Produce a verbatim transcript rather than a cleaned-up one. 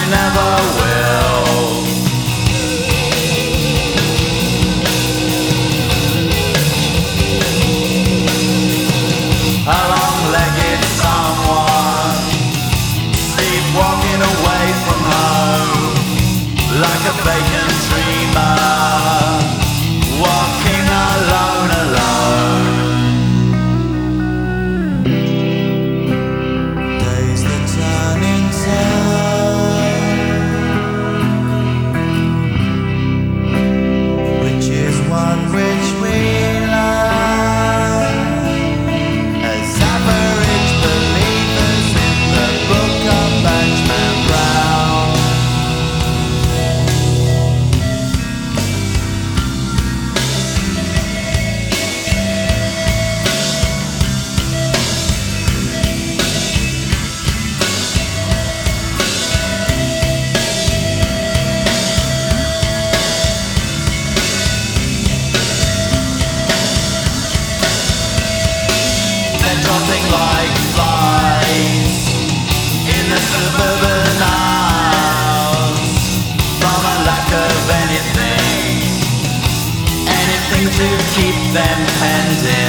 never will. A long-legged someone, sleepwalking away from home, like a vacant dreamer, walking alone, alone. Days that turn into, which is one which we learn as average believers in the book of Benjamin Brown. They're dropping like flies in the suburban aisles from a lack of anything, anything to keep them penned in.